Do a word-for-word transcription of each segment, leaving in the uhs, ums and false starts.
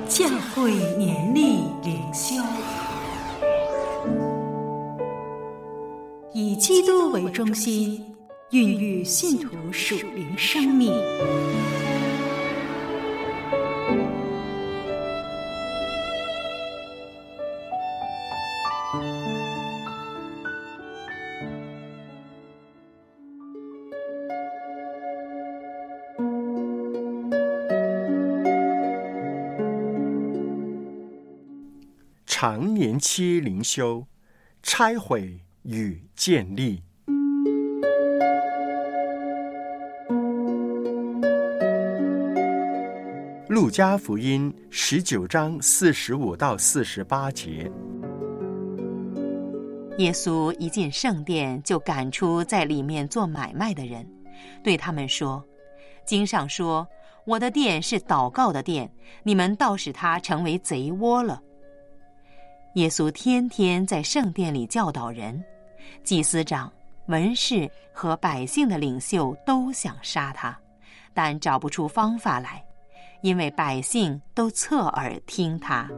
教会年历灵修，以基督为中心，孕育信徒属灵生命。 长年期灵修，拆毁与建立。路加福音十九章四十五到四十八节。 耶稣一进圣殿，就赶出在里面做买卖的人，对他们说：经上说，我的殿是祷告的殿，你们倒使它成为贼窝了。耶稣天天在圣殿里教导人，祭司长、文士和百姓的领袖都想杀他，但找不出方法来，因为百姓都侧耳听他。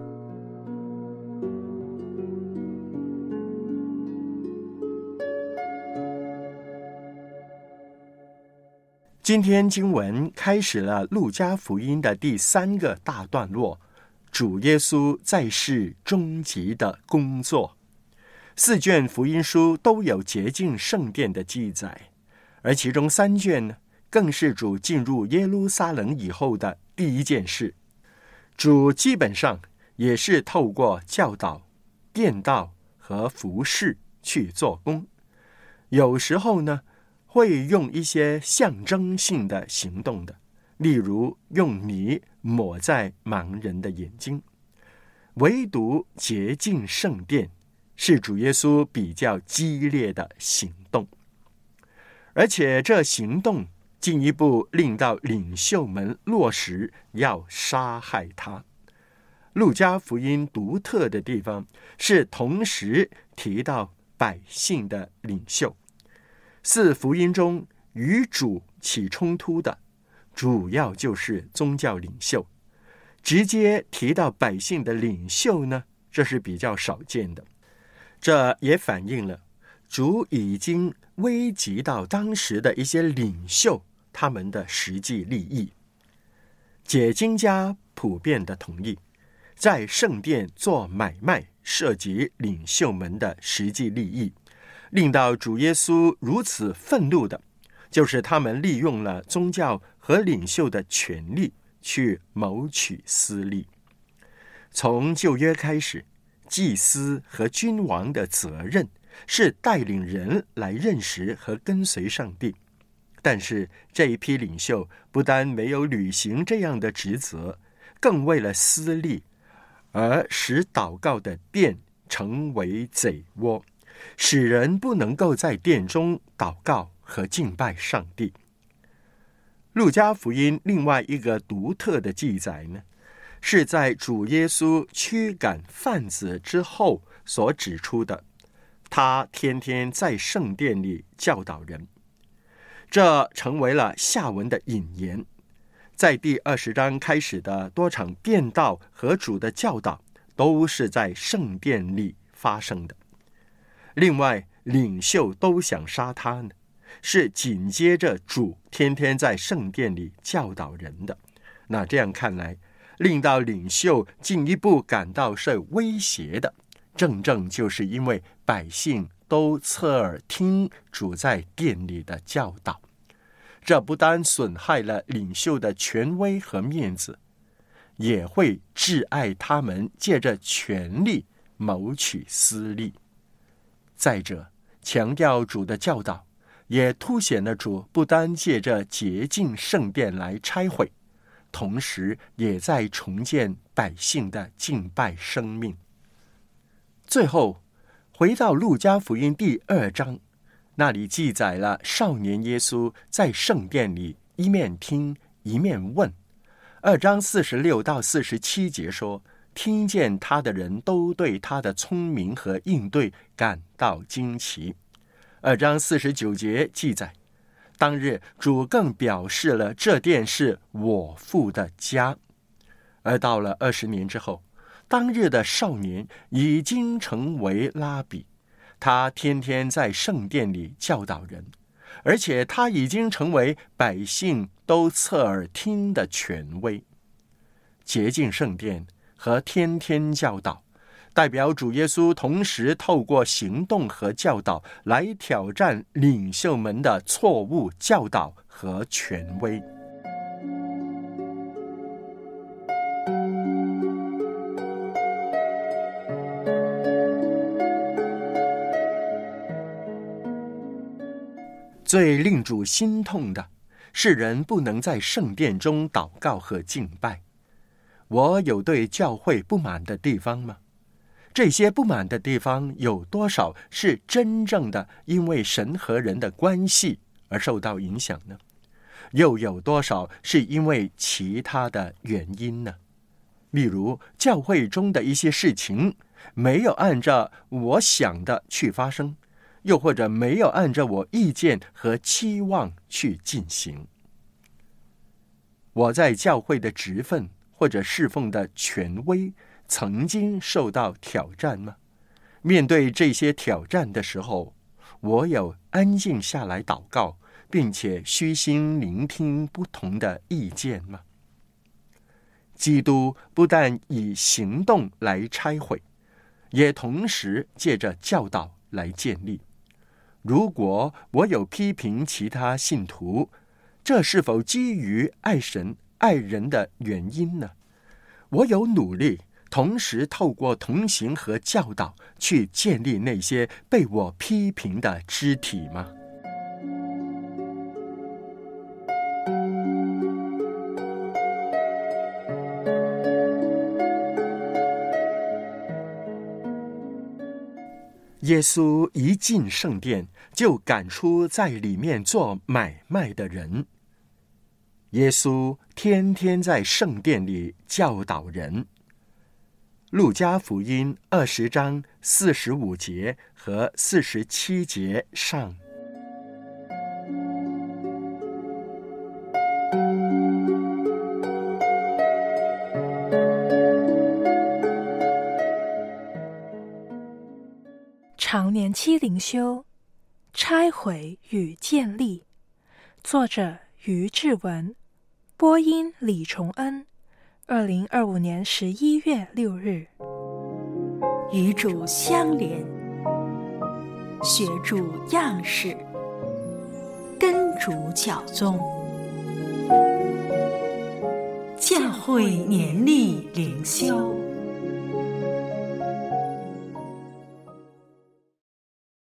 今天经文开始了路加福音的第三个大段落，主耶稣在世终极的工作。四卷福音书都有洁净圣殿的记载，而其中三卷呢，更是主进入耶路撒冷以后的第一件事。主基本上也是透过教导、伝道和服事去做工，有时候呢会用一些象征性的行动的，例如用泥抹在盲人的眼睛。唯独洁净圣殿是主耶稣比较激烈的行动，而且这行动进一步令到领袖们落实要杀害他。路加福音独特的地方是同时提到百姓的领袖。四福音中与主起冲突的主要就是宗教领袖，直接提到百姓的领袖呢，这是比较少见的。这也反映了主已经危及到当时的一些领袖他们的实际利益。解经家普遍的同意，在圣殿做买卖涉及领袖们的实际利益，令到主耶稣如此愤怒的，就是他们利用了宗教和领袖的权力去谋取私利。从旧约开始，祭司和君王的责任是带领人来认识和跟随上帝，但是这一批领袖不但没有履行这样的职责，更为了私利而使祷告的殿成为贼窝，使人不能够在殿中祷告和敬拜上帝。路加福音另外一个独特的记载呢，是在主耶稣驱赶贩子之后所指出的，他天天在圣殿里教导人。这成为了下文的引言。在第二十章开始的多场伝道和主的教导都是在圣殿里发生的。另外，领袖都想杀他呢，是紧接着主天天在圣殿里教导人的。那这样看来，令到领袖进一步感到是威胁的，正正就是因为百姓都侧耳听主在殿里的教导。这不单损害了领袖的权威和面子，也会窒碍他们借着权力谋取私利。再者，强调主的教导，也凸显了主不单借着洁净圣殿来拆毁，同时也在重建百姓的敬拜生命。最后，回到路加福音第二章，那里记载了少年耶稣在圣殿里一面听一面问。二章四十六到四十七节说，听见他的人都对他的聪明和应对感到惊奇。二章四十九节记载，当日主更表示了这殿是我父的家。 而到了二十年之后，当日的少年已经成为拉比，他天天在圣殿里教导人，而且他已经成为百姓都侧耳听的权威。洁净圣殿和天天教导，代表主耶稣同时透过行动和教导来挑战领袖们的错误教导和权威。最令主心痛的是人不能在圣殿中祷告和敬拜。我有对教会不满的地方吗？这些不满的地方有多少是真正的因为神和人的关系而受到影响呢？又有多少是因为其他的原因呢？例如教会中的一些事情没有按照我想的去发生，又或者没有按照我意见和期望去进行。我在教会的职分或者侍奉的权威曾经受到挑战吗？面对这些挑战的时候，我有安静下来祷告，并且虚心聆听不同的意见吗？基督不但以行动来拆毁，也同时借着教导来建立。如果我有批评其他信徒，这是否基于爱神爱人的原因呢？我有努力，同时透过同行和教导去建立那些被我批评的肢体吗？耶稣一进圣殿，就赶出在里面做买卖的人。耶稣天天在圣殿里教导人。路加福音二十章四十五节和四十七节上。 常年期灵修，拆毁与建立，作者于志文，播音李崇恩，二零二五年十一月六日。 与主相连，学主样式，跟主教宗，教会年历灵修。